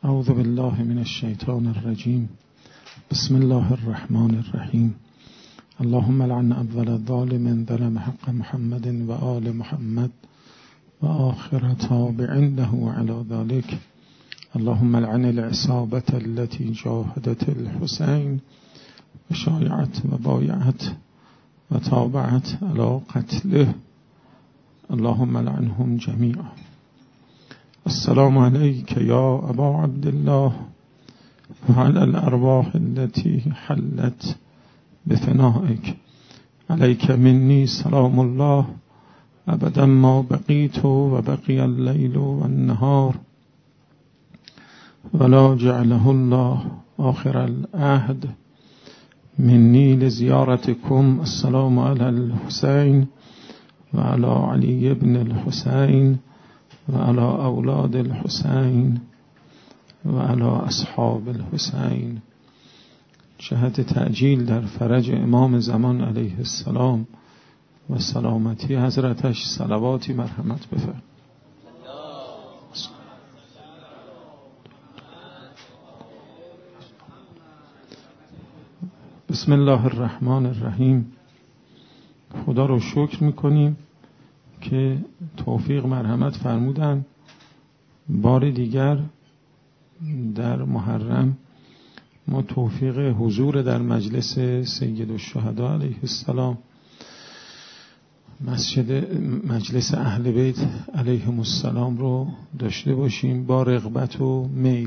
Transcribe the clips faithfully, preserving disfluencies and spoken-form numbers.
اعوذ بالله من الشیطان الرجیم. بسم الله الرحمن الرحیم. اللهم لعن اول ظالم ظلم حق محمد و آل محمد و آخر تابع له على ذلك. اللهم لعن العصابة التي جاهدت الحسين و شایعت و بایعت و تابعت على قتله. اللهم لعنهم جميعا. السلام عليك يا أبا عبد الله وعلى الأرواح التي حلت بفنائك. عليك مني سلام الله أبدا ما بقيت وبقي الليل والنهار، ولا جعله الله آخر العهد مني لزيارتكم. السلام على الحسين وعلى علي بن الحسين وعلى اولاد الحسين وعلى اصحاب الحسين. جهت تعجیل در فرج امام زمان علیه السلام و سلامتی حضرتش صلواتی مرحمت بفرمایید. بسم الله الرحمن الرحیم. خدا رو شکر میکنیم که توفیق مرحمت فرمودن بار دیگر در محرم ما توفیق حضور در مجلس سید الشهدا علیه السلام، مسجد مجلس اهل بیت علیهم السلام رو داشته باشیم با رغبت و میل.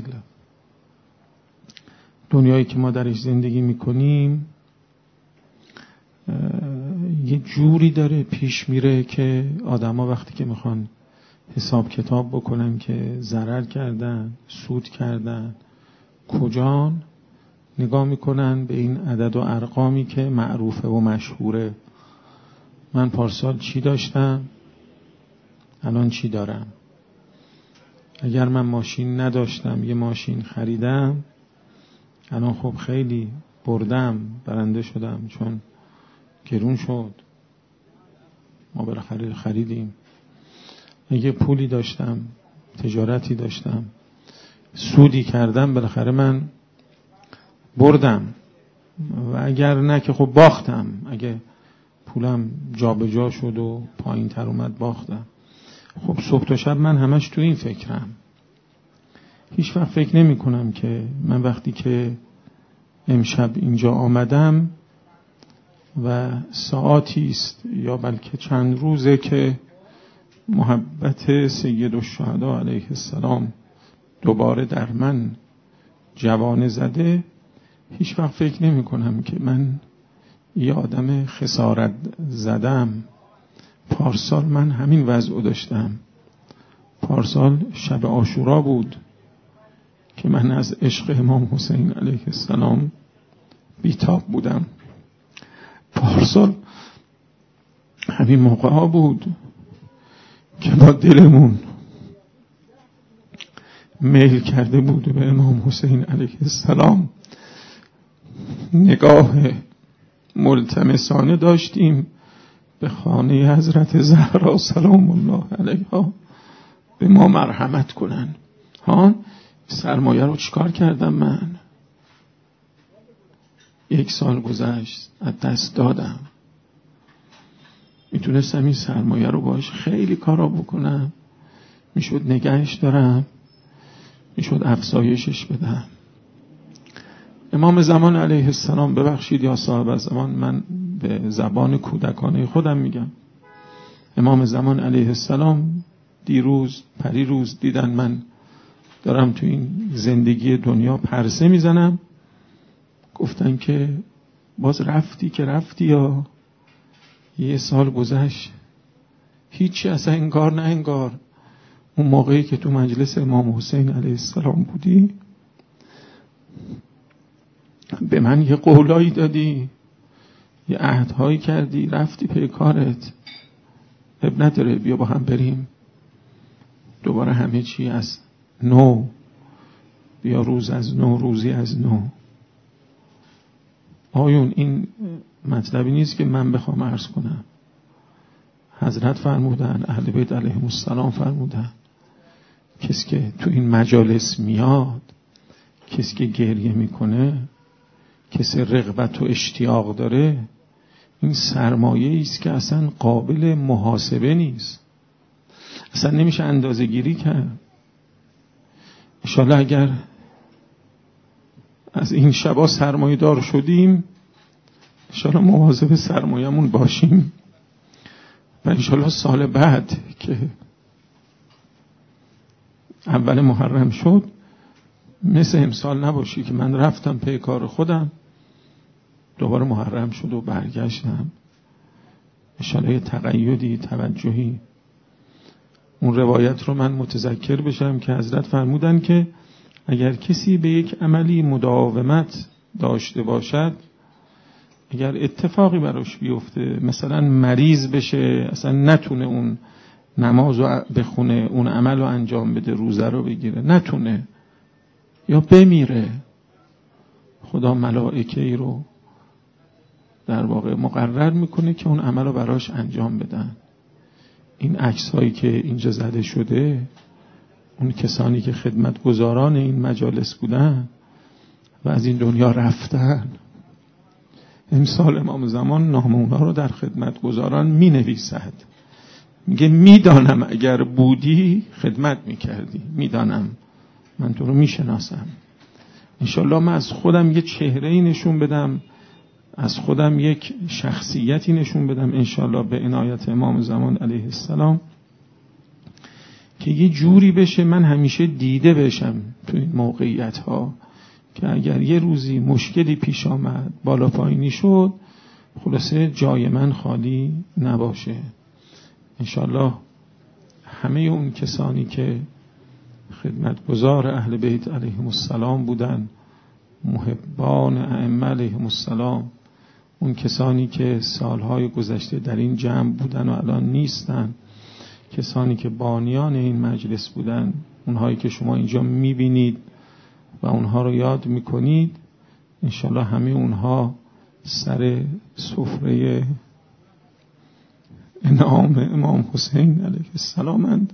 دنیایی که ما درش زندگی میکنیم یه جوری داره پیش میره که آدما وقتی که میخوان حساب کتاب بکنن که ضرر کردن، سود کردن، کجان، نگاه میکنن به این عدد و ارقامی که معروفه و مشهوره. من پارسال چی داشتم، الان چی دارم. اگر من ماشین نداشتم یه ماشین خریدم، الان خب خیلی بردم، برنده شدم، چون گرون شد، ما بالاخره خریدیم. اگه پولی داشتم، تجارتی داشتم، سودی کردم، بالاخره من بردم. و اگر نه که خب باختم. اگه پولم جا به جا شد و پایین تر اومد باختم. خب صبح تا شب من همش تو این فکرم. هیچ وقت فکر نمی کنم که من وقتی که امشب اینجا آمدم و ساعاتی است یا بلکه چند روزه که محبت سید الشهدا علیه السلام دوباره در من جوانه زده، هیچ وقت فکر نمی کنم که من یه آدم خسارت زدم. پارسال من همین وضع داشتم. پارسال شب عاشورا بود که من از عشق امام حسین علیه السلام بیتاب بودم. پارسال همین موقع ها بود که با دلمون میل کرده بود به امام حسین علیه السلام. نگاه ملتمسانه داشتیم به خانه حضرت زهرا سلام الله علیها به ما مرحمت کنن. ها سرمایه رو چیکار کردم من؟ یک سال گذشت از دست دادم. میتونستم این سرمایه رو باش خیلی کارا بکنم، میشد نگهش دارم، میشد افزایشش بدم. امام زمان علیه السلام، ببخشید یا صاحب زمان، من به زبان کودکانه خودم میگم، امام زمان علیه السلام دیروز پریروز دیدن من دارم تو این زندگی دنیا پرسه میزنم، گفتن که باز رفتی که رفتی یا یه سال گذشت هیچی، اصلا انگار نه انگار اون موقعی که تو مجلس امام حسین علیه السلام بودی به من یه قولایی دادی، یه عهدهایی کردی، رفتی پی کارت، اب نداره، بیا با هم بریم دوباره همه چی از نو، بیا روز از نو، روزی از نو. آیون این مطلبی نیست که من بخوام عرض کنم. حضرت فرمودن، اهل بیت علیهم السلام فرمودن، کسی که تو این مجالس میاد کسی که گریه میکنه، کسی رغبت و اشتیاق داره، این سرمایه است که اصلا قابل محاسبه نیست، اصلا نمیشه اندازه گیری کرد. انشالله اگر از این شبا سرمایه دار شدیم، انشالله مواظب سرمایه‌مون باشیم و انشالله سال بعد که اول محرم شد مثل امسال نباشی که من رفتم پی کار خودم، دوباره محرم شد و برگشتم. انشالله یه تقیدی، توجهی. اون روایت رو من متذکر بشم که حضرت فرمودن که اگر کسی به یک عملی مداومت داشته باشد، اگر اتفاقی براش بیفته، مثلا مریض بشه، اصلا نتونه اون نماز رو بخونه، اون عمل رو انجام بده، روزه رو بگیره، نتونه، یا بمیره، خدا ملائکه ای رو در واقع مقرر میکنه که اون عمل رو براش انجام بدن. این عکس هایی که اینجا زده شده، اون کسانی که خدمتگزاران این مجالس بودن و از این دنیا رفتن، امسال امام زمان نام اونها رو در خدمتگزاران می نویسد، میگه میدانم اگر بودی خدمت میکردی، میدانم من تو رو میشناسم. انشالله من از خودم یه چهره‌ای نشون بدم، از خودم یک شخصیتی نشون بدم انشالله به عنایت امام زمان علیه السلام، که یه جوری بشه من همیشه دیده بشم تو این موقعیت ها، که اگر یه روزی مشکلی پیش آمد، بالا پایینی شد، خلاصه جای من خالی نباشه. انشالله همه اون کسانی که خدمتگزار اهل بیت علیهم السلام بودن، محبان ائمه علیهم السلام، اون کسانی که سالهای گذشته در این جمع بودن و الان نیستن، کسانی که بانیان این مجلس بودن، اونهایی که شما اینجا میبینید و اونها رو یاد میکنید، انشالله همه اونها سر سفره انعام امام حسین علیه السلام اند.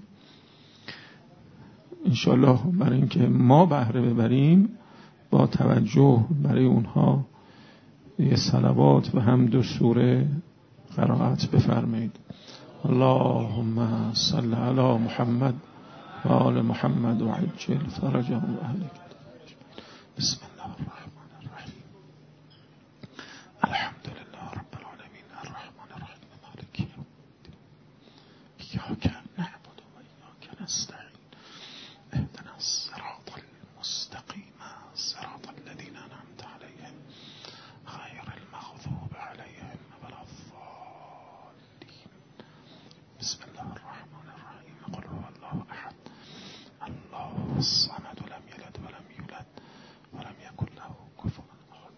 انشالله برای اینکه ما بهره ببریم، با توجه برای اونها یه صلوات و حمد و سوره قرائت بفرمایید. اللهم صل علی محمد و آل محمد و عجل فرجهم و اهلک. بسم الله الرحمن الرحیم. الحمد لله رب العالمین الرحمن الرحیم مالک یوم الدین. ایاک نعبد و ایاک نستعین. اهدنا الصراط المستقیم صراط الذین انعمت علیهم غیر المغضوب علیهم ولا الضالین. بسم الله الرحمن الرحیم. قل هو الله احد الله الصمد لم یلد ولم یولد ولم یکن له کفوا احد.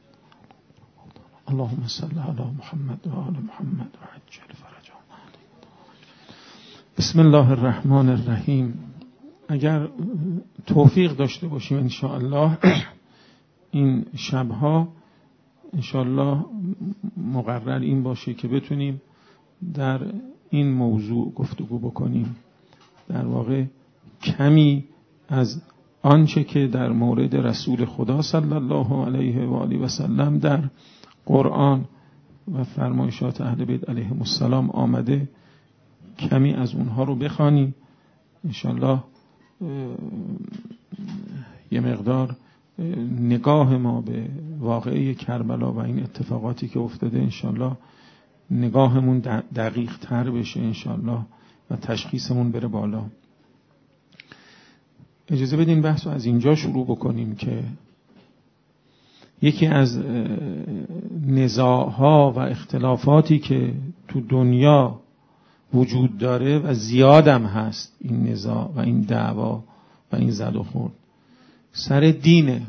اللهم صل علی محمد و آل محمد و عجل فرجهم. بسم الله الرحمن الرحیم. اگر توفیق داشته باشیم انشاءالله این شبها انشاءالله مقرر این باشه که بتونیم در این موضوع گفتگو بکنیم، در واقع کمی از آنچه که در مورد رسول خدا صلی الله علیه و آله و سلم در قرآن و فرمایشات اهل بیت علیهم السلام آمده، کمی از اونها رو بخوانیم انشاءالله. یه مقدار نگاه ما به واقعه کربلا و این اتفاقاتی که افتاده انشاءالله نگاهمون دقیق تر بشه انشاءالله و تشخیصمون بره بالا. اجازه بدین بحث رو از اینجا شروع بکنیم که یکی از نزاعها و اختلافاتی که تو دنیا وجود داره و زیادم هست، این نزاع و این دعوا و این زد و خورد سر دینه.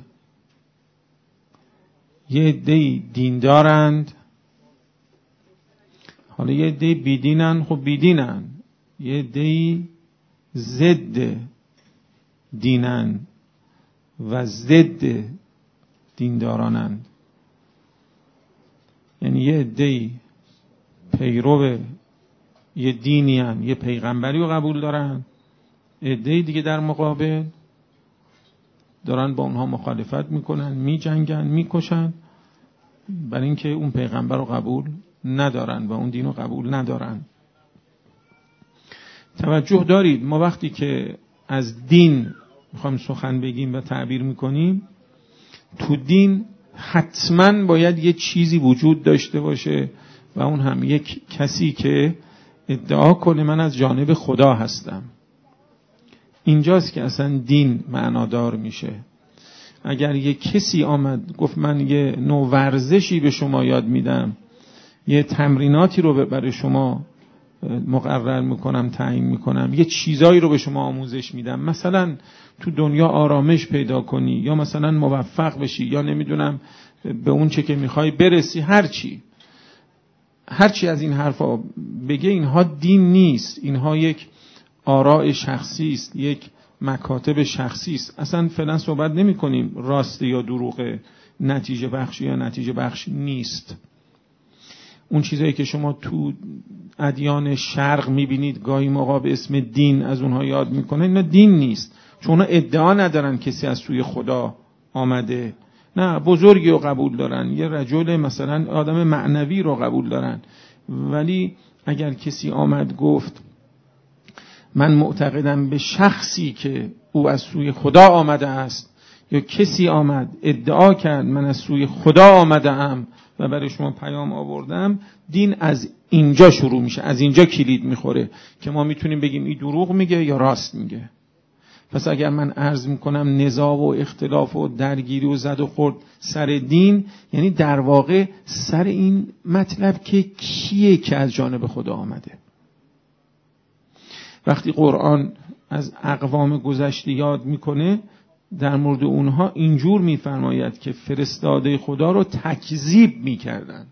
یه عده‌ای دیندارند، حالا یه عده‌ای بیدینن، خب بیدینن. یه عده‌ای ضد دینن و ضد دیندارانند. یعنی یه عده‌ای پیرو یه دینی هن، یه پیغمبری رو قبول دارن، عده‌ای دیگه در مقابل دارن با اونها مخالفت میکنن، میجنگن، میکشن، برای اینکه اون پیغمبر رو قبول ندارن و اون دین رو قبول ندارن. توجه دارید ما وقتی که از دین میخوایم سخن بگیم و تعبیر میکنیم، تو دین حتما باید یه چیزی وجود داشته باشه و اون هم یک کسی که ادعا کنه من از جانب خدا هستم. اینجاست که اصلا دین معنادار میشه. اگر یه کسی آمد گفت من یه نوع ورزشی به شما یاد میدم، یه تمریناتی رو برای شما مقرر میکنم، تعیین میکنم، یه چیزایی رو به شما آموزش میدم، مثلا تو دنیا آرامش پیدا کنی یا مثلا موفق بشی یا نمیدونم به اون چه که میخوای برسی، هرچی هرچی از این حرفا بگه، اینها دین نیست، اینها یک آراء شخصی است، یک مکاتب شخصی است. اصلا فعلا صحبت نمی کنیم راست یا دروغ، نتیجه بخش یا نتیجه بخش نیست. اون چیزایی که شما تو ادیان شرق میبینید گاهی موقع به اسم دین از اونها یاد میکنه، اینا دین نیست، چون اونا ادعا ندارن کسی از سوی خدا آمده، نه بزرگی رو قبول دارن، یه رجل مثلا آدم معنوی رو قبول دارن. ولی اگر کسی آمد گفت من معتقدم به شخصی که او از سوی خدا آمده است، یا کسی آمد ادعا کرد من از سوی خدا آمده ام و برای شما پیام آوردم، دین از اینجا شروع میشه، از اینجا کلید میخوره که ما میتونیم بگیم این دروغ میگه یا راست میگه. پس اگر من عرض میکنم نزاع و اختلاف و درگیری و زد و خورد سر دین، یعنی در واقع سر این مطلب که کیه که از جانب خدا آمده. وقتی قرآن از اقوام گذشته یاد میکنه، در مورد اونها اینجور میفرماید که فرستاده خدا رو تکذیب میکردن.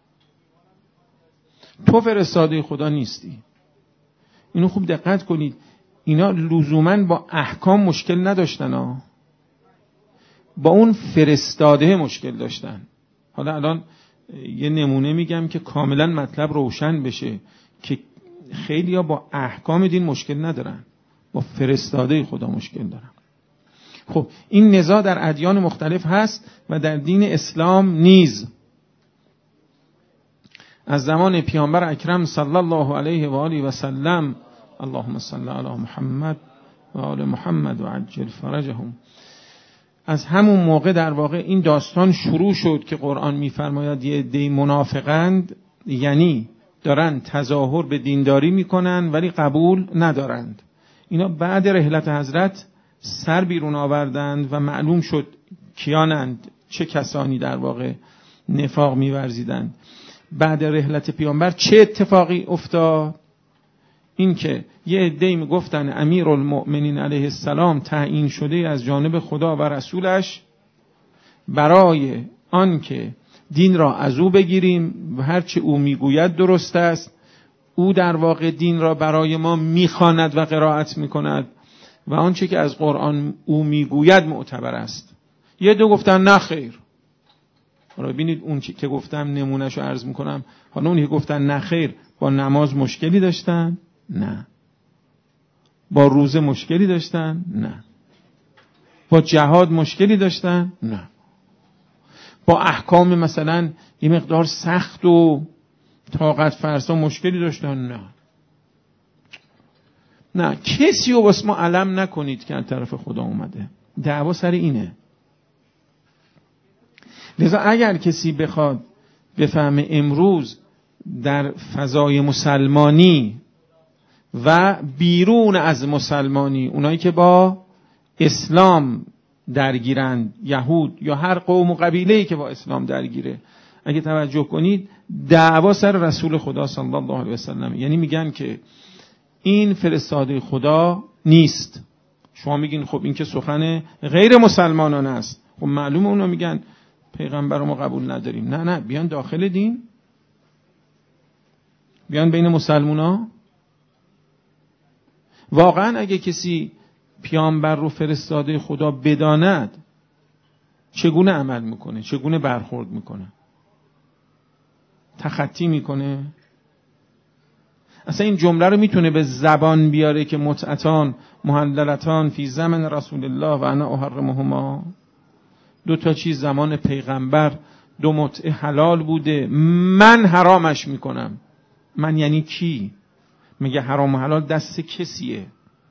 تو فرستاده خدا نیستی. اینو خوب دقت کنید، اینا لزوماً با احکام مشکل نداشتن ها. با اون فرستاده مشکل داشتن. حالا الان یه نمونه میگم که کاملا مطلب روشن بشه که خیلی ها با احکام دین مشکل ندارن، با فرستاده خدا مشکل دارن. خب این نزاع در ادیان مختلف هست و در دین اسلام نیز از زمان پیامبر اکرم صلی الله علیه و آله و سلم، اللهم صل علی محمد و آل محمد و عجل فرجهم، از همون موقع در واقع این داستان شروع شد که قرآن میفرماید یه عده منافقند، یعنی دارن تظاهر به دینداری میکنن ولی قبول ندارند. اینا بعد رحلت حضرت سر بیرون آوردند و معلوم شد کیانند، چه کسانی در واقع نفاق میورزیدند. بعد رحلت پیامبر چه اتفاقی افتاد؟ این که یه عده‌ای میگفتن امیرالمؤمنین علیه السلام تعیین شده از جانب خدا و رسولش برای آن که دین را از او بگیریم و هرچه او میگوید درست است. او در واقع دین را برای ما میخواند و قرائت میکند و آنچه که از قرآن او میگوید معتبر است. یه دو گفتن نه خیر. حالا ببینید اون که گفتم نمونهشو عرض میکنم. حالا اونی که گفتن نه خیر با نماز مشکلی داشتن؟ نه. با روزه مشکلی داشتن؟ نه. با جهاد مشکلی داشتن؟ نه. با احکام مثلا یه مقدار سخت و طاقت فرسا مشکلی داشتن؟ نه. نه، کسی رو واسه ما علم نکنید که از طرف خدا اومده. دعوا سر اینه. لذا اگر کسی بخواد بفهمه امروز در فضای مسلمانی و بیرون از مسلمانی، اونایی که با اسلام درگیرند، یهود یا هر قوم و قبیله‌ای که با اسلام درگیره، اگه توجه کنید دعوا سر رسول خدا صلی الله علیه و سلم. یعنی میگن که این فرستاده خدا نیست. شما میگین خب این که سخن غیر مسلمانان است. خب معلومه اونا میگن پیغمبر رو ما قبول نداریم. نه نه، بیان داخل دین، بیان بین مسلمونا. واقعا اگه کسی پیامبر رو فرستاده خدا بداند چگونه عمل میکنه، چگونه برخورد میکنه؟ تخطی میکنه؟ اصلا این جمله رو میتونه به زبان بیاره که متعتان محللتان فی زمن رسول الله و انا احرمهما؟ دو تا چیز زمان پیغمبر دو متعه حلال بوده، من حرامش میکنم. من یعنی کی؟ میگه حرام و حلال دست کسیه.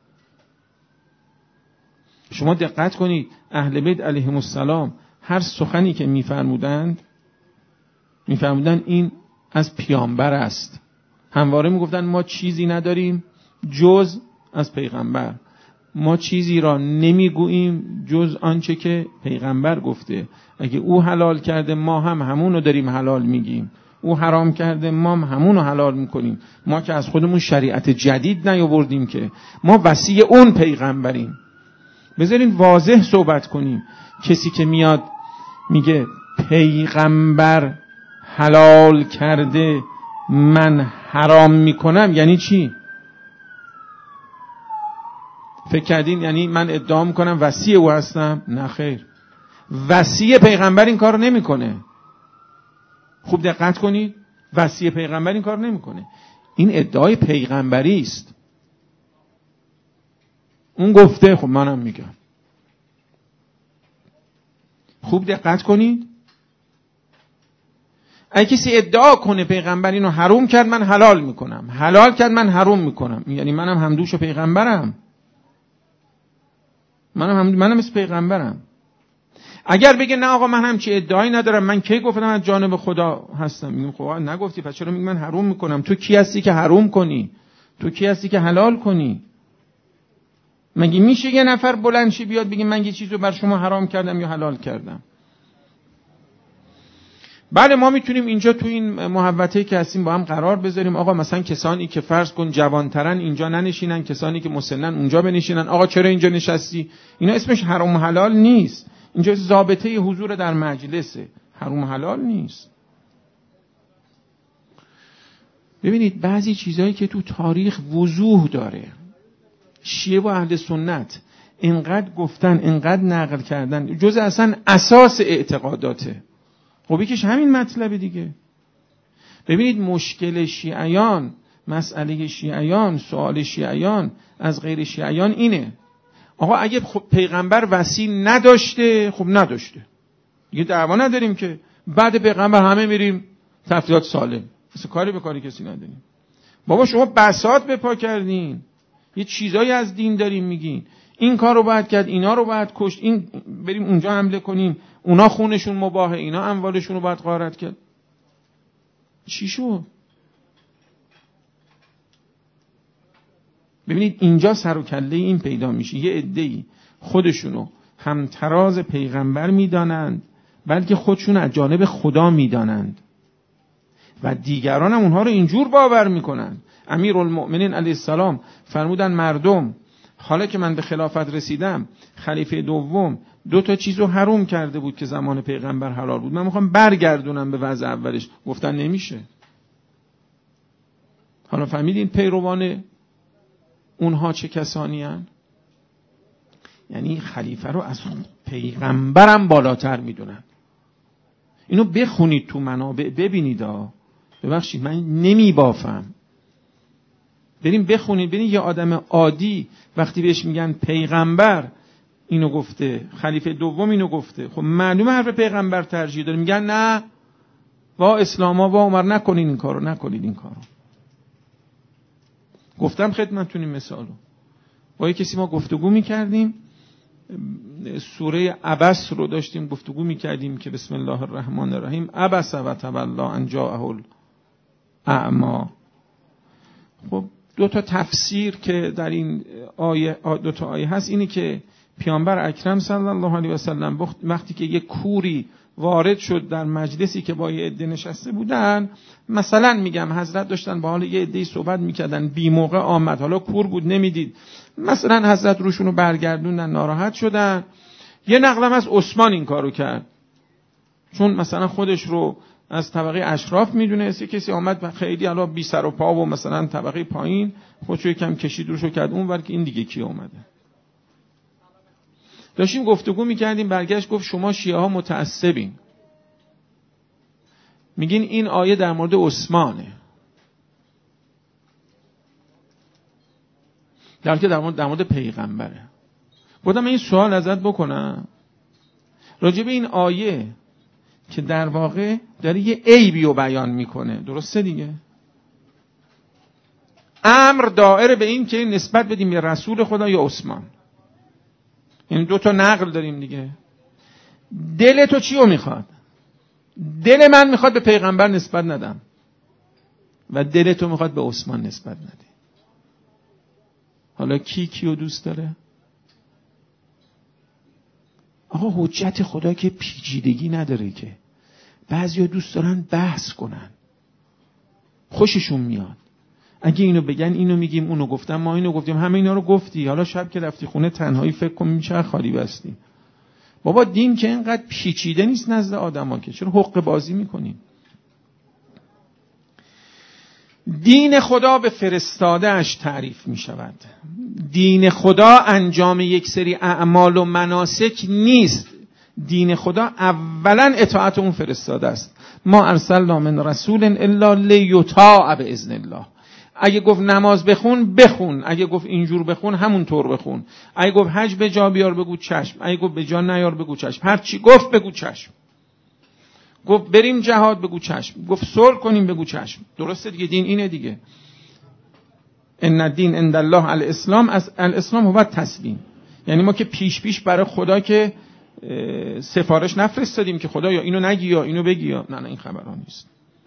شما دقت کنید اهل بیت علیهم السلام هر سخنی که میفرمودند میفرمودند این از پیامبر است. همواره میگفتن ما چیزی نداریم جز از پیغمبر، ما چیزی را نمیگوییم جز آنچه که پیغمبر گفته. اگه او حلال کرده ما هم همون رو داریم حلال میگیم، او حرام کرده ما هم همون رو حلال میکنیم. ما که از خودمون شریعت جدید نیاوردیم، که ما وصی اون پیغمبریم. بذارین واضح صحبت کنیم. کسی که میاد میگه پیغمبر حلال کرده من حرام میکنم یعنی چی؟ فکر کردین یعنی من ادعا میکنم وصی او هستم؟ نه خیر، وصی پیغمبر این کار نمیکنه. خوب دقت کنید، وصی پیغمبر این کار نمیکنه. این ادعای پیغمبری است. اون گفته، خب منم میگم. خوب دقت کنید. اگه کسی ادعا کنه پیغمبر اینو حرام کرد من حلال میکنم، حلال کرد من حرام میکنم، یعنی منم همدوش پیغمبرم. منم هم منم مثل پیغمبرم. اگر بگه نه آقا من همچی ادعایی ندارم، من کی گفتم از جانب خدا هستم؟ میگم خب نگفتی، پس چرا میگی من حرام میکنم؟ تو کی هستی که حرام کنی؟ تو کی هستی که حلال کنی؟ مگه میشه یه نفر بلند شه بیاد بگه من یه چیزو بر شما حرام کردم یا حلال کردم؟ بله ما میتونیم اینجا تو این محوطه‌ای که هستیم با هم قرار بذاریم. آقا مثلا کسانی که فرض کن جوانترن اینجا ننشینن، کسانی که مسنن اونجا بنشینن. آقا چرا اینجا نشستی؟ اینا اسمش حرام و حلال نیست. اینجا ضابطه حضور در مجلسه، حرام و حلال نیست. ببینید بعضی چیزایی که تو تاریخ وضوح داره، شیعه و اهل سنت اینقدر گفتن، اینقدر نقل کردن، جز اصلا اساس اعتقاداته. خب یکیش همین مطلبه دیگه. ببینید مشکل شیعیان، مسئله شیعیان، سوال شیعیان از غیر شیعیان اینه: آقا اگه خب پیغمبر وصی نداشته، خب نداشته دیگه، دعوا نداریم که. بعد پیغمبر همه میریم تفریحات سالم، مثل کاری به کاری کسی نداریم. بابا شما بساط بپا کردین، یه چیزایی از دین داریم میگین، این کار رو باید کرد، اینا رو باید کشت، این بریم اونجا حمله کنیم، اونا خونشون مباهه، اینا اموالشون رو باید غارت کرد. چی شد؟ ببینید اینجا سر و کله این پیدا میشه. یه عده‌ای خودشونو همتراز پیغمبر میدانند، بلکه خودشون از جانب خدا میدانند و دیگران هم اونها رو اینجور باور میکنن. امیرالمؤمنین علیه السلام فرمودن مردم حالا که من به خلافت رسیدم، خلیفه دوم دو تا چیزو حرام کرده بود که زمان پیغمبر حلال بود، من میخوام برگردونم به وضع اولش. گفتن نمیشه. حالا فهمیدین پیروان اونها چه کسانی هن؟ یعنی خلیفه رو از پیغمبرم بالاتر میدونن. اینو بخونید تو منابع ببینید. ها ببخشید من نمیبافم، بریم بخونید. بریم یه آدم عادی وقتی بهش میگن پیغمبر اینو گفته، خلیفه دوم اینو گفته، خب معلومه حرف پیغمبر ترجیح داره. میگن نه وا اسلاما وا عمر نکنین این کارو، نکنید این کارو. گفتم خدمتتون این مثالو. با یه کسی ما گفتگو میکردیم، سوره عبس رو داشتیم گفتگو میکردیم که بسم الله الرحمن الرحیم عبس و تولی ان جاءه الاعمی. خب دو تا تفسیر که در این آیه، دو تا آیه هست، اینی که پیامبر اکرم صلی الله علیه و سلم وقتی که یک کوری وارد شد در مجلسی که با یه عده نشسته بودن، مثلا میگم حضرت داشتن با حال یه عده‌ای صحبت میکردن، بی موقع آمد، حالا کور بود نمیدید، مثلا حضرت روشونو برگردوندن، ناراحت شدن. یه نقلم از عثمان این کارو کرد، چون مثلا خودش رو از طبقه اشراف میدونست. کسی آمد خیلی علا بی سر و پا و مثلا طبقه پایین خودشو یکم کشید روشو کرد اون ور که این دیگه کی اومده. داشتیم گفتگو میکردیم، برگشت گفت شما شیعه ها متعصبین، میگین این آیه در مورد عثمانه. در حالی که در مورد, در مورد پیغمبره. گفتم این سوال ازت بکنم راجع به این آیه که در واقع داره یه عیبی رو بیان میکنه، درسته دیگه؟ امر دائره به این که نسبت بدیم به رسول خدا یا عثمان. این دو تا نقل داریم دیگه. دل تو چی رو میخواد؟ دل من میخواد به پیغمبر نسبت ندم و دل تو میخواد به عثمان نسبت ندی. حالا کی کیو دوست داره؟ آقا حجت خدا که پیچیدگی نداره که. بعضیا دوست دارن بحث کنن، خوششون میاد. اگه اینو بگن اینو میگیم، اونو گفتم ما اینو گفتیم، همه اینا رو گفتی، حالا شب که رفتی خونه تنهایی فکر کن چه خالی بستی. بابا دین که اینقدر پیچیده نیست نزد آدما که چرا حق بازی میکنیم؟ دین خدا به فرستاده‌اش تعریف می شود. دین خدا انجام یک سری اعمال و مناسک نیست. دین خدا اولا اطاعت اون فرستاده است. ما ارسلنا من رسول الا لیطاع باذن الله. اگه گفت نماز بخون بخون، اگه گفت اینجور بخون همون طور بخون، اگه گفت حج به جا بیار بگو چشم، اگه گفت به جا نیار بگو چشم، هر چی گفت بگو چشم. گفت بریم جهاد بگو چشم، گفت صلح کنیم بگو چشم. درسته دیگه؟ دین اینه دیگه. ان الدین عند الله الاسلام، از الاسلام هو تسلیم. یعنی ما که پیش پیش برای خدا که سفارش نفرستادیم که خدا یا اینو نگی یا اینو بگی یا نه نه، این خبرها نیست.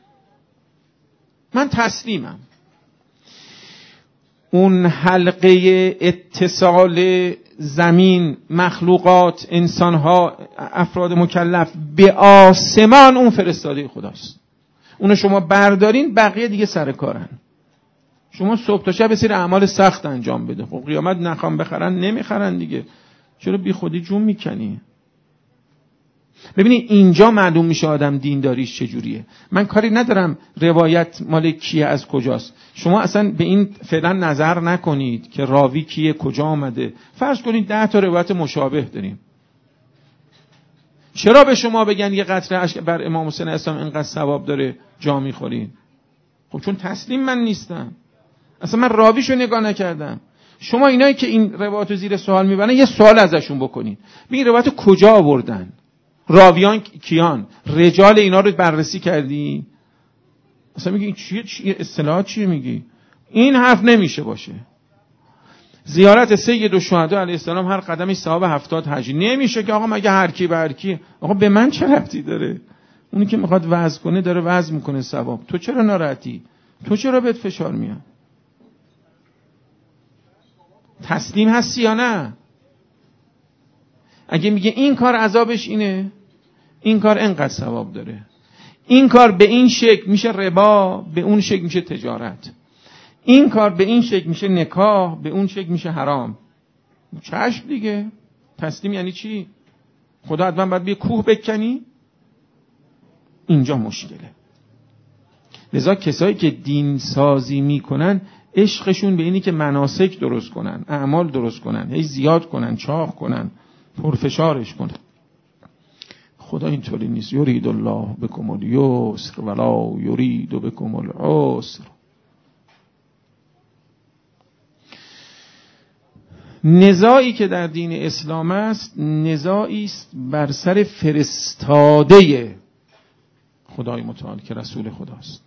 من تسلیمم. اون حلقه اتصال زمین، مخلوقات، انسانها، افراد مکلف به آسمان، اون فرستاده خداست. اونو شما بردارین بقیه دیگه سر کارن. شما صبح تا شب سیر اعمال سخت انجام بده. خب قیامت نخوام بخرن نمیخرن دیگه. چرا بی خودی جون میکنی؟ ببینید اینجا معلوم میشه آدم دینداریش چجوریه. من کاری ندارم روایت مال کیه از کجاست. شما اصلا به این فعلا نظر نکنید که راوی کیه کجا آمده. فرض کنید ده تا روایت مشابه داریم. چرا به شما بگن یه قطره اشک بر امام حسین اسلام اینقدر ثواب داره جا میخورین؟ خب چون تسلیم من نیستم. اصلا من راویشو نگاه نکردم. شما اینایی که این روایتو زیر سوال میبرن یه سوال ازشون بکنید. ببین روایتو کجا آوردن؟ راویان کیان؟ رجال اینا رو بررسی کردی؟ اصلا میگی این چیه؟ چیه اصطلاحات چیه میگی؟ این حرف نمیشه باشه. زیارت سید الشهدا علیه السلام هر قدمش ثواب هفتاد حج. نمیشه که آقا مگه هر کی به هر کی. آقا به من چه ربطی داره؟ اونی که میخواد وعظ کنه داره وعظ میکنه ثواب. تو چرا ناراحتی؟ تو چرا بهت فشار میاد؟ تسلیم هستی یا نه؟ اگه میگه این کار عذابش اینه، این کار انقدر ثواب داره، این کار به این شکل میشه ربا، به اون شکل میشه تجارت، این کار به این شکل میشه نکاح، به اون شکل میشه حرام، چشم دیگه. تسلیم یعنی چی؟ خدا حتما باید به کوه بکنی؟ اینجا مشکله. لذا کسایی که دین سازی میکنن عشقشون به اینی که مناسک درست کنن، اعمال درست کنن، هی زیاد کنن، چاق کنن، پرفشارش کنن. خدا اینطوری نیست. یرید الله بکم الیسر ولا یرید بکم العسر. نزاعی که در دین اسلام است نزاعی است بر سر فرستاده خدای متعال که رسول خداست.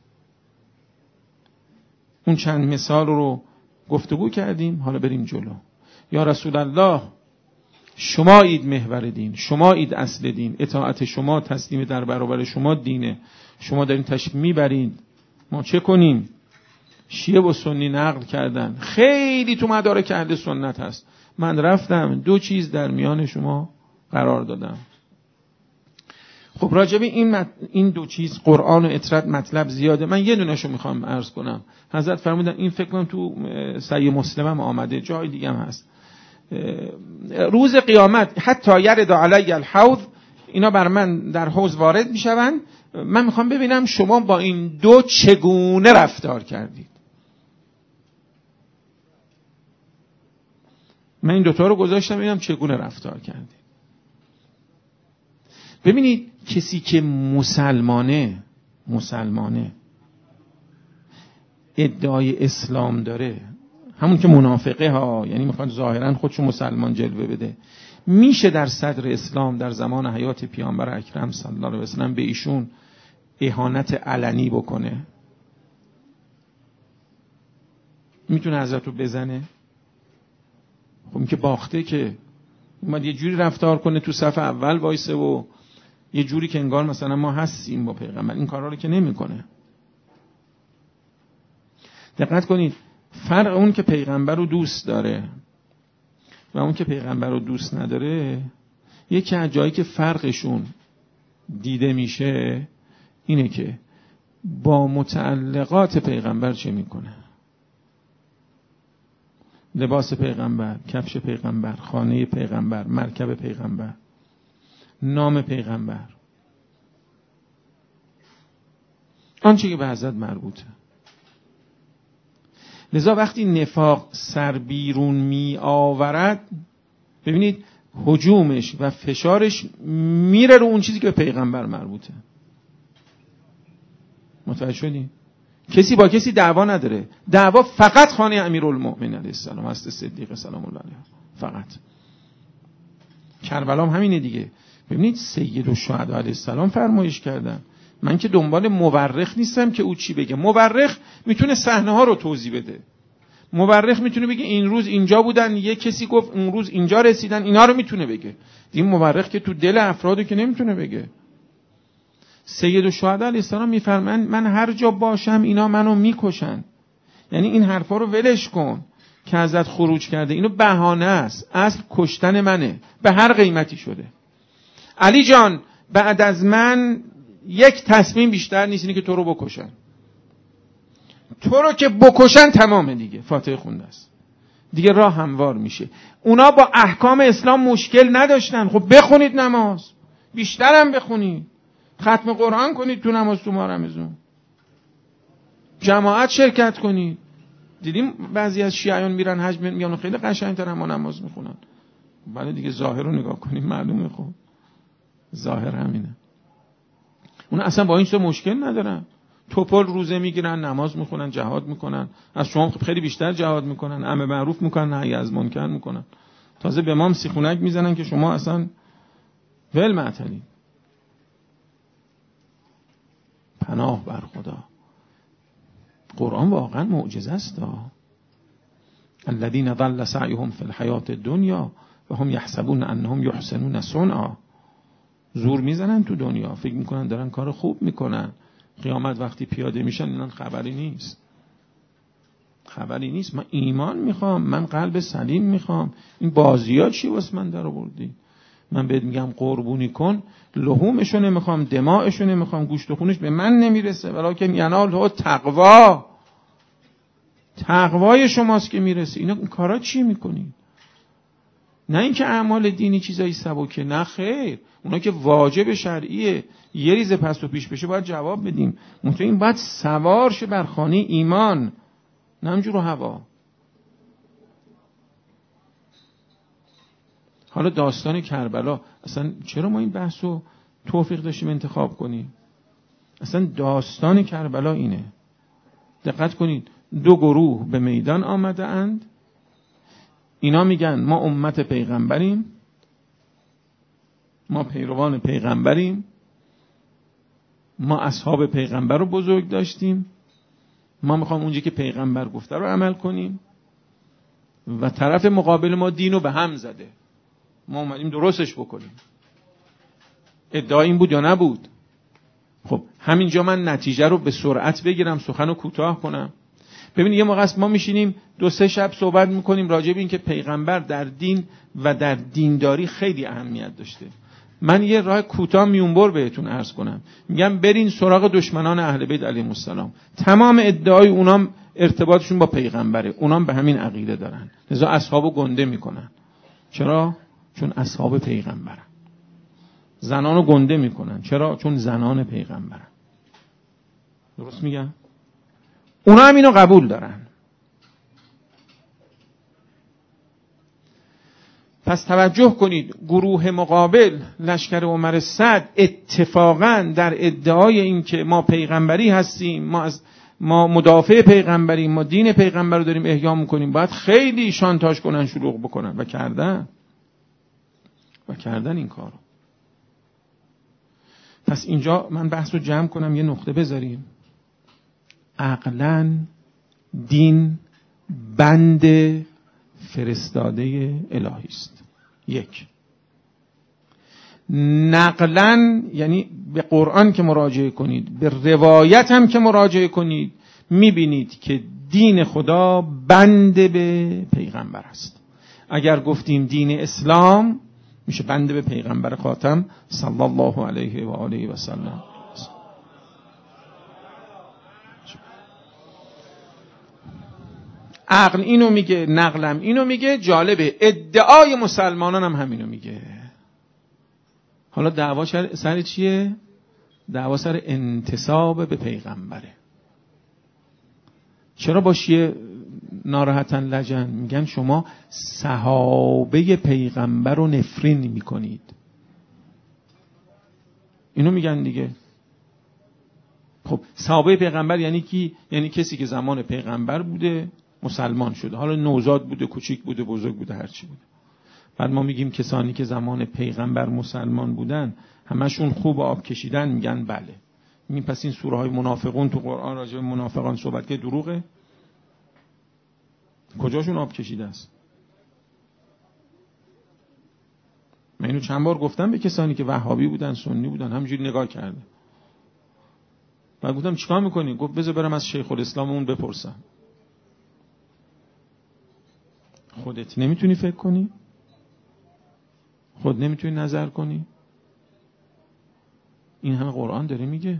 اون چند مثال رو گفتگو کردیم، حالا بریم جلو. یا رسول الله، شما اید محور دین، شما اید اصل دین، اطاعت شما، تسلیم در برابر شما دینه. شما دارین تشریف میبرین، ما چه کنیم؟ شیعه و سنی نقل کردن، خیلی تو مدارک اهل سنت هست. من رفتم دو چیز در میان شما قرار دادم. خب راجب این مط... این دو چیز قرآن و اطرت مطلب زیاده. من یه دونهشو میخوام عرض کنم. حضرت فرمودن، این فکر کنم تو صحیح مسلم هم آمده، جای دیگه هم هست. روز قیامت حتی یرد علی الحوض، اینا بر من در حوض وارد میشوند، من میخوام ببینم شما با این دو چگونه رفتار کردید. من این دوتا رو گذاشتم ببینم چگونه رفتار کردید. ببینید کسی که مسلمانه مسلمانه ادعای اسلام داره، همون که منافقه ها، یعنی میخواد ظاهرا خودشو مسلمان جلوه بده، میشه در صدر اسلام در زمان حیات پیامبر اکرم صلی الله علیه و سلم به ایشون اهانت علنی بکنه؟ میتونه حضرت رو بزنه؟ خب این که باخته، که اومد یه جوری رفتار کنه تو صف اول وایسه و یه جوری که انگار مثلا ما هستیم با پیغمبر. این کارا رو که نمیکنه. دقت کنید، فرق اون که پیغمبر رو دوست داره و اون که پیغمبر رو دوست نداره، یکی از جایی که فرقشون دیده میشه اینه که با متعلقات پیغمبر چه میکنه. لباس پیغمبر، کفش پیغمبر، خانه پیغمبر، مرکب پیغمبر، نام پیغمبر، آنچه که به حضرت مربوطه. لذا وقتی نفاق سر بیرون می آورد، ببینید هجومش و فشارش میره رو اون چیزی که به پیغمبر مربوطه. متوجه شدی؟ کسی با کسی دعوا نداره. دعوا فقط خانه امیرالمؤمنین علیه السلام هست، صدیق سلام الله علیه. فقط. کربلا هم همینه دیگه. ببینید سید الشهدا علیه السلام فرمایش کردن. من که دنبال مورخ نیستم که او چی بگه. مورخ میتونه صحنه ها رو توضیح بده. مورخ میتونه بگه این روز اینجا بودن، یه کسی گفت اون روز اینجا رسیدن، اینا رو میتونه بگه. این مورخ که تو دل افرادو که نمیتونه بگه. سید الشهدا علیه السلام میفرمایند من هر جا باشم اینا منو میکشن. یعنی این حرفا رو ولش کن که ازت خروج کرده، اینو بهانه است، اصل کشتن منه، به هر قیمتی شده. علی جان بعد از من یک تصمیم بیشتر نیست، اینه که تو رو بکشن. تو رو که بکشن تمامه دیگه، فاتحه خونده است دیگه، راه هموار میشه. اونا با احکام اسلام مشکل نداشتن. خب بخونید نماز، بیشترم بخونید، ختم قرآن کنید تو نماز تو ماه رمضان، جماعت شرکت کنید. دیدیم بعضی از شیعیان میرن حج میان خیلی قشنگتر هم نماز میخونن. بله دیگه ظاهر رو نگاه کنید معلومه. خب ظاهر همینه. اونا اصلا با این چیزا مشکل ندارن. توپل روزه میگیرن، نماز میخونن، جهاد میکنن، از شما خیلی بیشتر جهاد میکنن، امر معروف میکنن، نهی از منکر میکنن، تازه به ما سیخونک میزنن که شما اصلا ول معطلین. پناه بر خدا. قرآن واقعا معجزه است. الذين ضل سعيهم في الحياة الدنيا وهم يحسبون انهم يحسنون صنعا. زور میزنن تو دنیا، فکر میکنن دارن کار خوب میکنن. قیامت وقتی پیاده میشن اینا خبری نیست. خبری نیست. من ایمان میخوام، من قلب سلیم میخوام. این بازی‌ها چی واسه من در آوردی؟ من بهت میگم قربونی کن، لحومشو نمیخوام، دماغشو نمیخوام، گوشت و خونش به من نمیرسه، ولکن ینال تقوا. تقوای شماست که میرسه. اینا این کارا چی میکنی؟ نه اینکه اعمال دینی چیزایی سبکه، نه خیر. اونا که واجب شرعیه، یه ریز پس و پیش بشه باید جواب بدیم. منتها این باید سوار شه بر خانه ایمان، نه همجور هوا. حالا داستان کربلا، اصلا چرا ما این بحثو توفیق داشتیم انتخاب کنیم؟ اصلا داستان کربلا اینه. دقت کنید، دو گروه به میدان آمده اند. اینا میگن ما امت پیغمبریم، ما پیروان پیغمبریم، ما اصحاب پیغمبر رو بزرگ داشتیم، ما میخوام اونجا که پیغمبر گفته رو عمل کنیم، و طرف مقابل ما دینو به هم زده، ما اومدیم درستش بکنیم. ادعا این بود یا نبود؟ خب همینجا من نتیجه رو به سرعت بگیرم، سخن رو کوتاه کنم. ببینید یه موقع است ما میشینیم دو سه شب صحبت میکنیم راجع به این که پیغمبر در دین و در دینداری خیلی اهمیت داشته. من یه راه کوتاه میونبر بهتون عرض کنم. میگم برین سراغ دشمنان اهل بیت علیهم السلام. تمام ادعای اونام ارتباطشون با پیغمبره. اونام به همین عقیده دارن. لذا اصحابو گنده میکنن. چرا؟ چون اصحاب پیغمبرن. زنانو گنده میکنن. چرا؟ چون زنان پیغمبرن. درست میگم؟ اونا هم اینو قبول دارن. پس توجه کنید، گروه مقابل لشکر عمر سعد اتفاقاً در ادعای این که ما پیغمبری هستیم، ما از ما مدافع پیغمبریم، ما دین پیغمبر رو داریم احیا میکنیم، باید خیلی شانتاژ کنن، شلوغ بکنن و کردن و کردن این کارو. پس اینجا من بحث رو جمع کنم، یه نقطه بذاریم. عقلاً دین بند فرستاده الهی است. یک. نقلاً یعنی به قرآن که مراجعه کنید، به روایت هم که مراجعه کنید، میبینید که دین خدا بند به پیغمبر است. اگر گفتیم دین اسلام، میشه بند به پیغمبر خاتم صلی الله علیه و آله و سلم. عقل اینو میگه، نقلم اینو میگه. جالبه ادعای مسلمانان هم همینو میگه. حالا دعوا سر چیه؟ دعوا سر انتساب به پیغمبره. چرا با شیعه ناراحتن لجن؟ میگن شما صحابه پیغمبر رو نفرین میکنید. اینو میگن دیگه. خب صحابه پیغمبر یعنی کی؟ یعنی کسی که زمان پیغمبر بوده مسلمان شده، حالا نوزاد بوده، کوچیک بوده، بزرگ بوده، هرچی بوده. بعد ما میگیم کسانی که زمان پیغمبر مسلمان بودن همشون خوب آب کشیدن، میگن بله. میگیم پس این سوره های منافقون تو قرآن راجع به منافقان صحبت که دروغه؟ کجاشون آب کشیده است؟ من اینو چند بار گفتم به کسانی که وهابی بودن، سنی بودن، همینجوری نگاه کرده. بعد گفتم چیکار میکنی؟ گفت بذار برم از شیخ الاسلام اون بپرسم. خودت نمیتونی فکر کنی؟ خود نمیتونی نظر کنی؟ این همه قرآن داره میگه.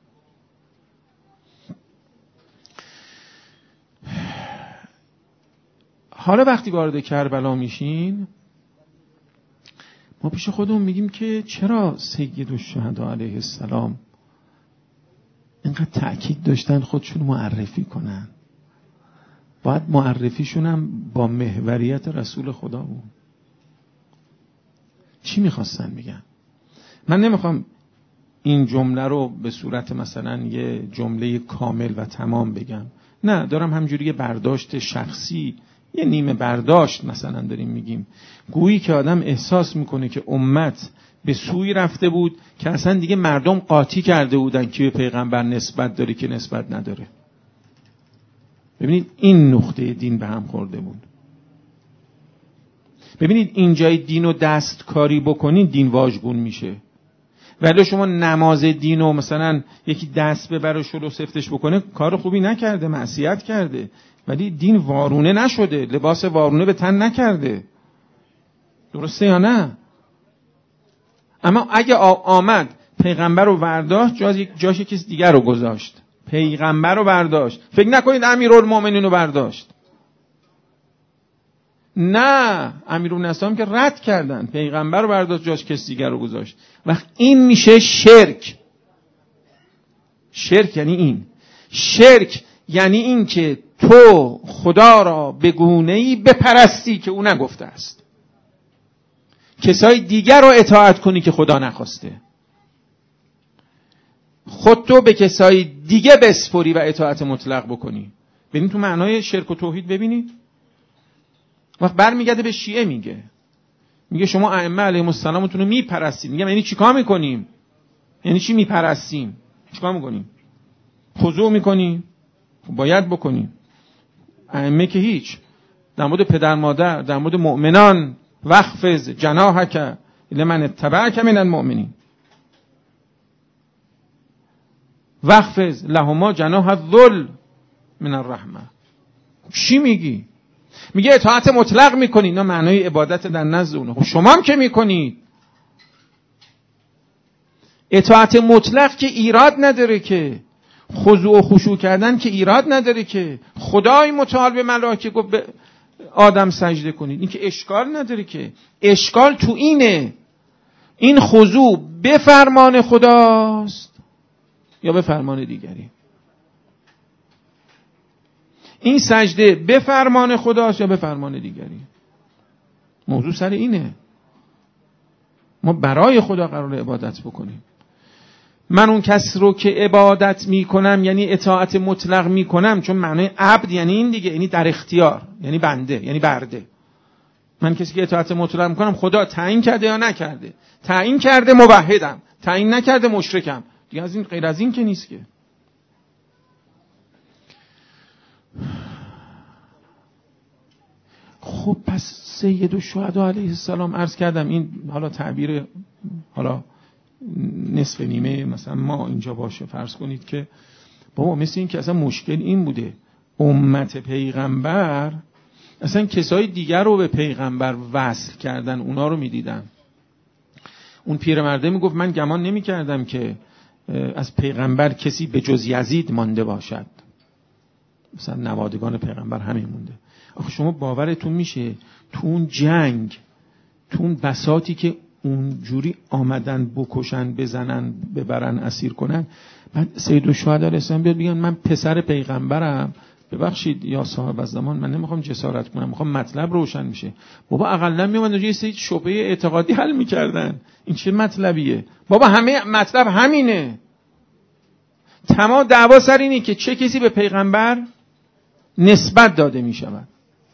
حالا وقتی وارد کربلا میشین، ما پیش خودمون میگیم که چرا سید الشهدا علیه السلام اینقدر تأکید داشتن خودشون معرفی کنن؟ باید معرفیشون هم با محوریت رسول خدا بود. چی میخواستن میگن؟ من نمیخوام این جمله رو به صورت مثلا یه جمله کامل و تمام بگم، نه، دارم همجوری یه برداشت شخصی، یه نیمه برداشت مثلا داریم میگیم. گویی که آدم احساس میکنه که امت به سوی رفته بود که اصلا دیگه مردم قاطی کرده بودن که به پیغمبر نسبت داره که نسبت نداره. ببینید این نقطه دین به هم خورده بود. ببینید اینجای دین رو دستکاری بکنید دین واژگون میشه. ولی شما نماز دین رو مثلا یکی دست ببره و شلو سفتش بکنه، کار خوبی نکرده، معصیت کرده، ولی دین وارونه نشده، لباس وارونه به تن نکرده. درسته یا نه؟ اما اگه آمد پیغمبر رو برداشت، جاش یک جاش کسی دیگر رو گذاشت. پیغمبر رو برداشت. فکر نکنید امیرالمومنین رو برداشت. نه، امیرالمومنین که رد کردن. پیغمبر رو برداشت، جاش کسی دیگر رو گذاشت. وقت این میشه شرک. شرک یعنی این. شرک یعنی این که تو خدا را به گونه‌ای بپرستی که او نگفته است. کسای دیگر رو اطاعت کنی که خدا نخواسته. خود تو به کسای دیگه بسپری و اطاعت مطلق بکنی. ببین تو معنای شرک و توحید ببینید. وقت برمیگرده به شیعه میگه. میگه شما ائمه علیهم السلامتون رو میپرستید. میگم یعنی چیکار میکنیم؟ یعنی چی میپرستیم؟ چیکار میکنیم؟ خضوع میکنیم؟ باید بکنیم. ائمه که هیچ. در مورد پدر مادر، در مورد مؤمنان، واخفض جناحک لمن اتبعک من المؤمنین. واخفض لهما جناح الذل من الرحمه. چی میگی؟ میگه اطاعت مطلق میکنید. نه معنای عبادت در نزد اونه. خب شما هم که میکنید. اطاعت مطلق که ایراد نداره که. خضوع و خشوع کردن که ایراد نداره که. خدای متعال به ملائکه گفت به آدم سجده کنید. این که اشکال نداره که. اشکال تو اینه. این خضوع به فرمان خداست یا به فرمان دیگری؟ این سجده به فرمان خداست یا به فرمان دیگری؟ موضوع سر اینه. ما برای خدا قرار عبادت بکنیم. من اون کس رو که عبادت میکنم یعنی اطاعت مطلق میکنم، چون معنای عبد یعنی این دیگه، یعنی در اختیار، یعنی بنده، یعنی برده. من کسی که اطاعت مطلق میکنم خدا تعیین کرده یا نکرده؟ تعیین کرده موحدم، تعیین نکرده مشرکم. دیگه از این غیر از این که نیست که. خب پس سید الشهدا علیه السلام، عرض کردم این حالا تعبیر حالا نصف نیمه مثلا ما اینجا باشه، فرض کنید که بابا مثل این که اصلا مشکل این بوده امت پیغمبر اصلا کسای دیگر رو به پیغمبر وصل کردن، اونا رو میدیدن. اون پیرمرده میگفت من گمان نمی کردم که از پیغمبر کسی به جز یزید مانده باشد، مثلا نوادگان پیغمبر همین مونده. آخه شما باورتون میشه تو اون جنگ، تو اون بساطی که اونجوری آمدن بکشن، بزنن، ببرن، اسیر کنن، بعد سید الشهدا علیه السلام بیاد بگن من پسر پیغمبرم، ببخشید یا صاحب از زمان، من نمیخوام جسارت کنم، میخوام مطلب روشن میشه. بابا اقلا میومدن یه سری شبهه اعتقادی حل میکردن. این چه مطلبیه؟ بابا همه مطلب همینه. تمام دعوا سر اینه که چه کسی به پیغمبر نسبت داده میشود.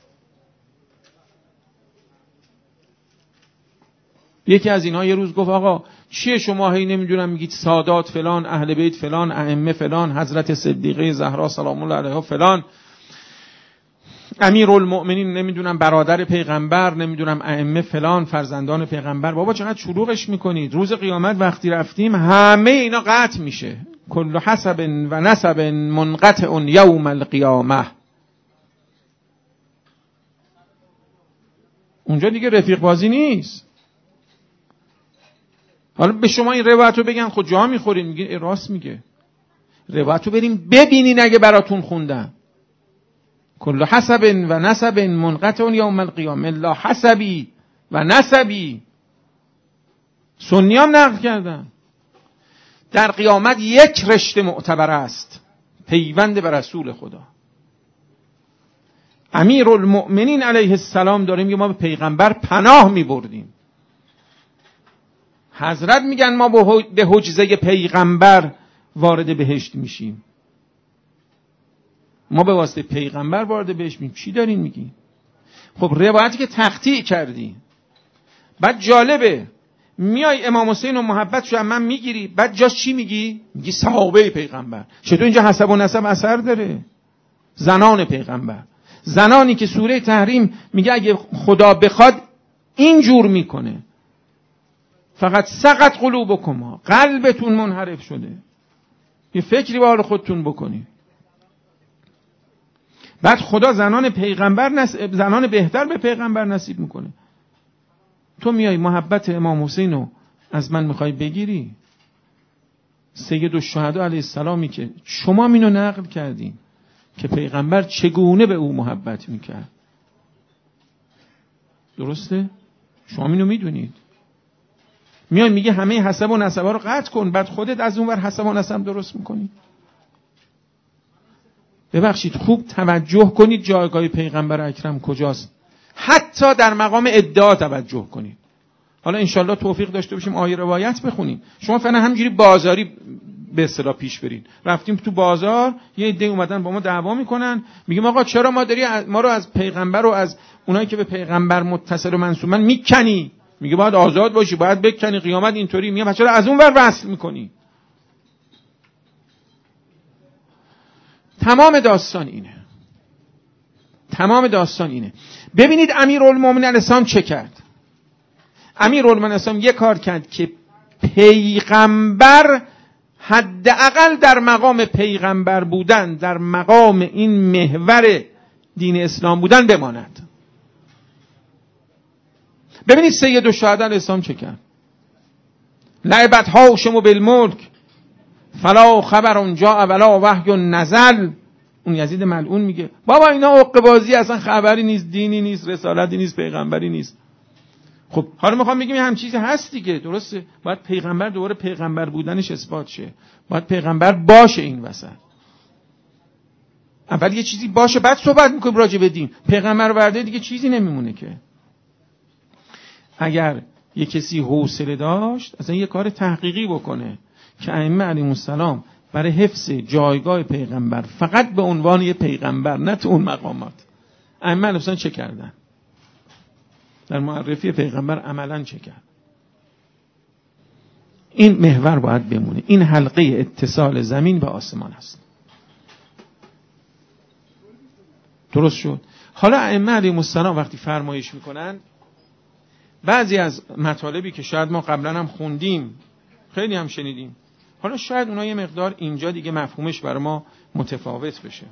یکی از اینها یه روز گفت آقا چیه شما هی نمیدونم میگید سادات فلان، اهل بیت فلان، ائمه فلان، حضرت صدیقه زهرا سلام الله علیها فلان، امیرالمؤمنین نمیدونم برادر پیغمبر، نمیدونم ائمه فلان، فرزندان پیغمبر. بابا چقدر شلوغش میکنید. روز قیامت وقتی رفتیم همه اینا قطع میشه. کل حسب و نسب منقطع یوم القیامه. اونجا دیگه رفیق بازی نیست. حالا به شما این روایت رو بگن خود جا میخورین، میگه راست میگه. روایت رو بریم ببینین اگه براتون خوندن. کل حسب و نسب منقطع یوم القیامه الا حسبی و نسبی. سنی هم نقل کردن در قیامت یک رشته معتبر است، پیوند به رسول خدا. امیرالمؤمنین علیه السلام داره میگه ما به پیغمبر پناه میبردیم. حضرت میگن ما به حجزه پیغمبر وارد بهشت میشیم. ما به واسطه پیغمبر وارد بهشت میشیم. چی دارین میگی؟ خب روایتی که تقطیع کردی، بعد جالبه میای امام حسین و محبت شو من میگیری، بعد جاش چی میگی؟ میگی صحابه پیغمبر. چطور اینجا حسب و نسب اثر داره؟ زنان پیغمبر، زنانی که سوره تحریم میگه اگه خدا بخواد اینجور میکنه. فقط سقط قلوبکما، قلبتون منحرف شده. یه فکری به حال خودتون بکنی. بعد خدا زنان پیغمبر نصیب، زنان بهتر به پیغمبر نصیب میکنه. تو میای محبت امام حسین رو از من میخوای بگیری؟ سید الشهدا علیه السلامی که شما اینو نقل کردین که پیغمبر چگونه به او محبت میکرد، درسته؟ شما اینو میدونید. میای میگه همه حسب و نسبا رو قطع کن، بعد خودت از اون ور حسب و نسب درست میکنی. ببخشید خوب توجه کنید جایگاه پیغمبر اکرم کجاست. حتی در مقام ادعا توجه کنید. حالا انشالله توفیق داشته باشیم آیه روایت بخونیم. شما فعلا همینجوری بازاری به اصطلاح پیش برین. رفتیم تو بازار، یه عده اومدن با ما دعوا میکنن، میگیم آقا چرا ما داری ما رو از پیغمبر و از اونایی که به پیغمبر متصل و منسوبن میکنی؟ میگه باید آزاد باشی، باید بکنی، قیامت اینطوری. میگه چرا از اون ور وصل میکنی؟ تمام داستان اینه. تمام داستان اینه. ببینید امیرالمومنین علیه السلام چه کرد. امیرالمومنین علیه السلام یه کار کرد که پیغمبر حداقل در مقام پیغمبر بودن، در مقام این محور دین اسلام بودن بماند. ببینید سید الشهدا علیه السلام چه کرد. لعبت هاشم بالملک فلا خبر اونجا ولا وحی نزل. اون یزید ملعون میگه بابا اینا عقه بازی، اصلا خبری نیست، دینی نیست، رسالتی نیست، پیغمبری نیست. خب حالا میخوام بگم هم چیزی هست دیگه، درسته؟ باید پیغمبر دوباره پیغمبر بودنش اثبات شه. باید پیغمبر باشه این وسط. اول یه چیزی باشه بعد صحبت میکنیم راجع به دین. پیغمبر ورده دیگه چیزی نمیمونه که. اگر یه کسی حوصله داشت اصلا یه کار تحقیقی بکنه که ائمه علیهم السلام برای حفظ جایگاه پیغمبر فقط به عنوان یه پیغمبر، نه تو اون مقامات، ائمه علیهم السلام چه کردن؟ در معرفی پیغمبر عملاً چه کرد؟ این محور باید بمونه. این حلقه اتصال زمین به آسمان است. درست شد؟ حالا ائمه علیهم السلام وقتی فرمایش میکنن، بعضی از مطالبی که شاید ما قبلا هم خوندیم، خیلی هم شنیدیم، حالا شاید اونها یه مقدار اینجا دیگه مفهومش برای ما متفاوت بشه.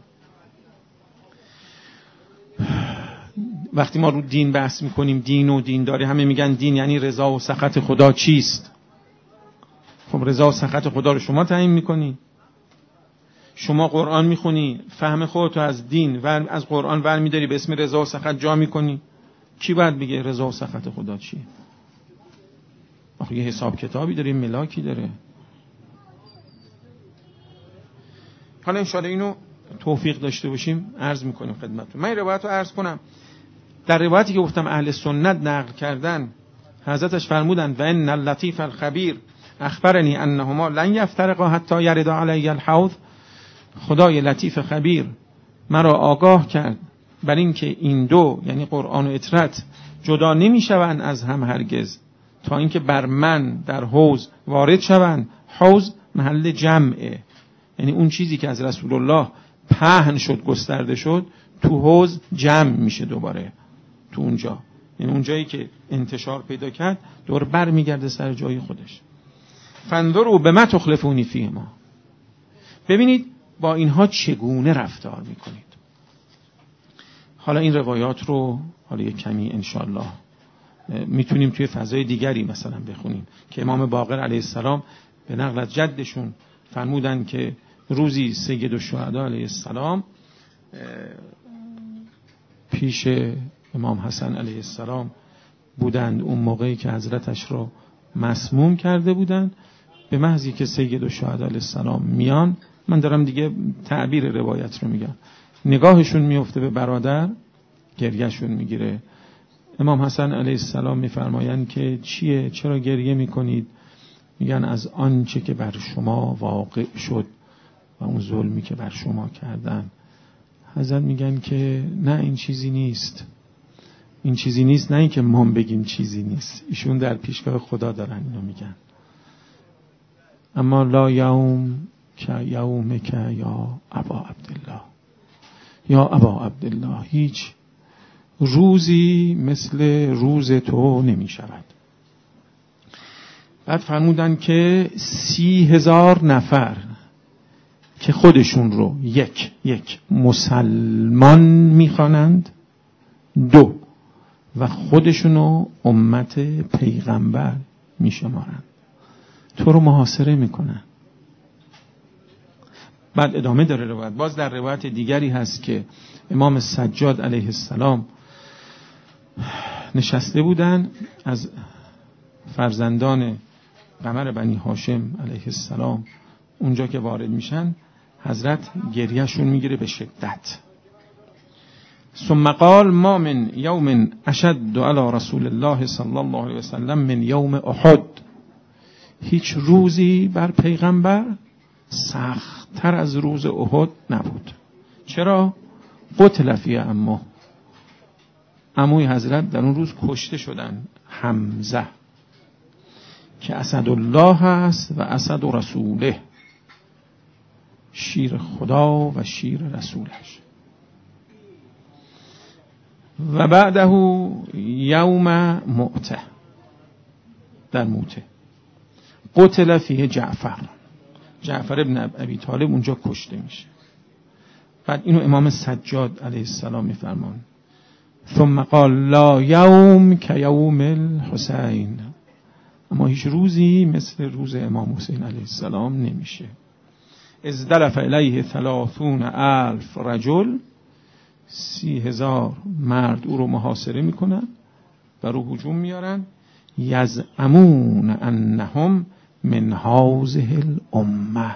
وقتی ما رو دین بحث میکنیم، دین و دینداری، همه میگن دین یعنی رضا و سخط خدا. چیست؟ خب رضا و سخط خدا رو شما تعیین میکنی. شما قرآن میخونی، فهم خودتو از دین و از قرآن ور میداری، به اسم رضا و سخط جا میکنی. کی باید بگه رضا و سخط خدا چیه؟ آخه یه حساب کتابی داره، ملاکی داره. حالا انشاءالله اینو توفیق داشته باشیم عرض میکنیم خدمتتون. من این روایت رو عرض کنم. در روایتی که گفتم اهل سنت نقل کردن، حضرتش فرمودن و ان اللطیف الخبیر اخبرنی انهما لن یفترقا حتی یرد علی الحوض. خدای لطیف خبیر مرا آگاه کرد بر این که این دو، یعنی قرآن و اطرت، جدا نمی شوند از هم هرگز تا اینکه بر من در حوض وارد شوند. حوض محل جمعه، یعنی اون چیزی که از رسول الله پهن شد، گسترده شد، تو حوض جمع میشه دوباره تو اونجا، یعنی اون جایی که انتشار پیدا کرد دور بر میگرده سر جای خودش. فانظروا بما تخلفونی فیه ما. ببینید با اینها چگونه رفتار میکنید. حالا این روایات رو حالا یک کمی انشالله میتونیم توی فضای دیگری مثلا بخونیم که امام باقر علیه السلام به نقل از جدشون فرمودن که روزی سید الشهدا علیه السلام پیش امام حسن علیه السلام بودند، اون موقعی که حضرتش رو مسموم کرده بودند. به محضی که سید الشهدا علیه السلام میان، من دارم دیگه تعبیر روایت رو میگم، نگاهشون میفته به برادر، گریهشون میگیره. امام حسن علیه السلام میفرمایند که چیه؟ چرا گریه میکنید؟ میگن از آنچه که بر شما واقع شد و اون ظلمی که بر شما کردن. حضرت میگن که نه، این چیزی نیست، این چیزی نیست. نه این که ما بگیم چیزی نیست، ایشون در پیشگاه خدا دارن اینو میگن. اما لا یوم که یوم که یا ابا عبدالله، یا ابا عبدالله، هیچ روزی مثل روز تو نمی شود. بعد فرمودن که سی هزار نفر که خودشون رو یک یک مسلمان میخوانند، دو و خودشونو امت پیغمبر میشمارند، تو رو محاصره میکنن. بعد ادامه داره روایت. باز در روایت دیگری هست که امام سجاد علیه السلام نشسته بودن، از فرزندان قمر بنی هاشم علیه السلام اونجا که وارد میشن، حضرت گریهشون میگیره به شدت. ثم قال ما من یوم اشد علی رسول الله صلی الله علیه وسلم من یوم احد. هیچ روزی بر پیغمبر سخت‌تر از روز احد نبود. چرا؟ قتل فی عمه، عموی حضرت در اون روز کشته شدن، حمزه که اسد الله هست و اسد رسوله، شیر خدا و شیر رسولش. و بعده یوم مؤته، در موته قتل فیه جعفر، جعفر ابن ابی طالب اونجا کشته میشه. بعد اینو امام سجاد علیه السلام میفرمان ثم قال لا یوم که یوم الحسین، اما هیچ روزی مثل روز امام حسین علیه السلام نمیشه. از دلف الیه ثلاثون الف رجل، سی هزار مرد او رو محاصره میکنن، بر او هجوم میارن. یزعمون انهم من هذه الامه.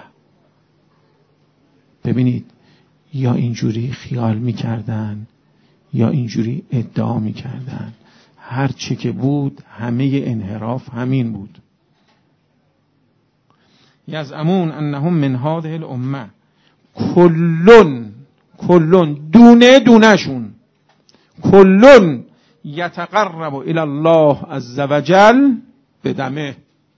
ببینید، یا اینجوری خیال میکردن یا اینجوری ادعا میکردن، هر چه که بود همه انحراف همین بود. یزعمون انهم من هذه الامه کلون کلون دونه دونهشون کلون یتقرب الی الله عز وجل بدمه،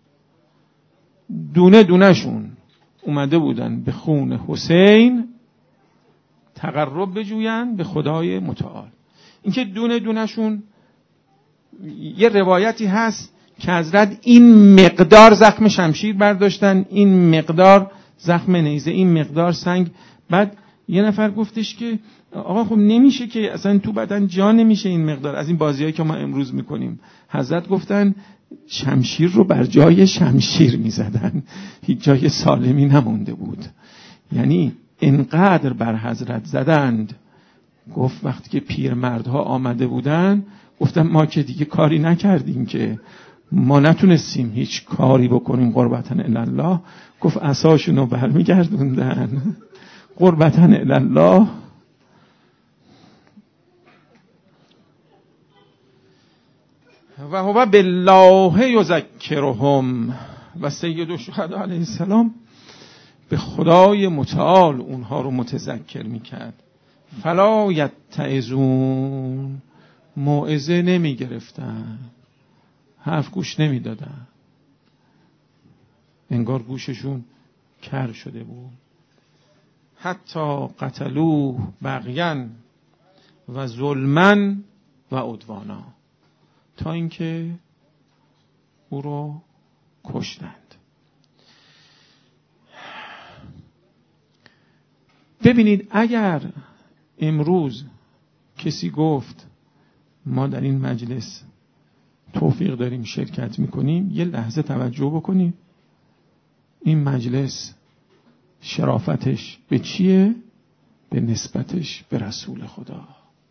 دونه دونهشون اومده بودن به خون حسین تقرب بجوین به خدای متعال. اینکه دونه دونهشون، یه روایتی هست که حضرت این مقدار زخم شمشیر برداشتن، این مقدار زخم نیزه، این مقدار سنگ. بعد یه نفر گفتش که آقا خب نمیشه که اصلا تو بدن جا نمیشه این مقدار، از این بازیایی که ما امروز میکنیم. حضرت گفتن شمشیر رو بر جای شمشیر میزدن، هیچ جای سالمی نمونده بود. یعنی انقدر بر حضرت زدند. گفت وقتی که پیرمردها آمده بودن گفتم ما که دیگه کاری نکردیم، که ما نتونستیم هیچ کاری بکنیم قربتن الالله. گفت عصاشونو برمیگردوندن قربتن الالله. و هو بالله یذکرهم، و سید الشهدا علیه السلام به خدای متعال اونها رو متذکر میکرد. فلا یتعظون، موعظه نمی گرفتن، حرف گوش نمی دادن، انگار گوششون کر شده بود. حتی قتلوه بغیاً و ظلماً و عدوانا، تا اینکه او رو کشتند. ببینید اگر امروز کسی گفت ما در این مجلس توفیق داریم شرکت میکنیم، یه لحظه توجه بکنیم. این مجلس شرافتش به چیه؟ به نسبتش به رسول خدا.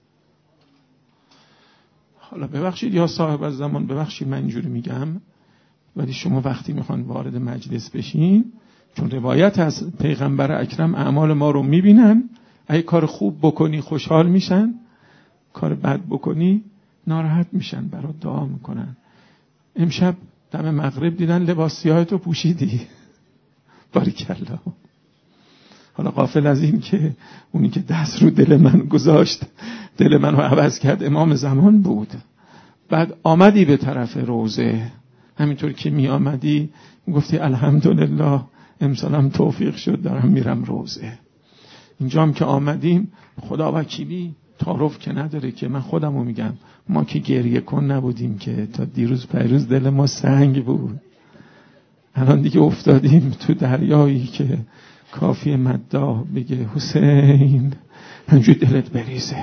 حالا ببخشید یا صاحب از زمان، ببخشید من اینجوری میگم، ولی شما وقتی میخوان وارد مجلس بشین، چون روایت از پیغمبر اکرم اعمال ما رو میبینن، اگه کار خوب بکنی خوشحال میشن، کار بد بکنی ناراحت میشن، برات دعا میکنن. امشب دم مغرب دیدن لباس سیاهتو پوشیدی، باریکلا. حالا غافل از این که اونی که دست رو دل من گذاشت دل منو عوض کرد امام زمان بود. بعد آمدی به طرف روزه، همینطور که می آمدی گفتی الحمدلله امسالم توفیق شد دارم میرم روزه. اینجا هم که آمدیم خدا وکیلی تعارف که نداره که من خودمو میگم، ما که گریه کن نبودیم که، تا دیروز پیروز دل ما سنگ بود، الان دیگه افتادیم تو دریایی که کافی مداح بگه حسین همجوری دلت بریزه.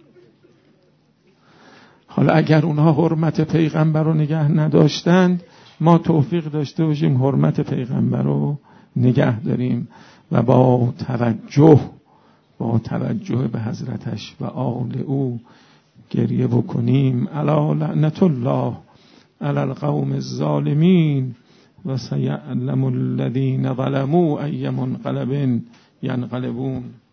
حالا اگر اونها حرمت پیغمبر رو نگه نداشتند، ما توفیق داشته باشیم حرمت پیغمبر رو نگه داریم و با توجه با توجه به حضرتش و آل او گریه بکنیم. الا لعنت الله علی القوم الظالمین و سیعلم الذین ظلموا ای منقلب ینقلبون.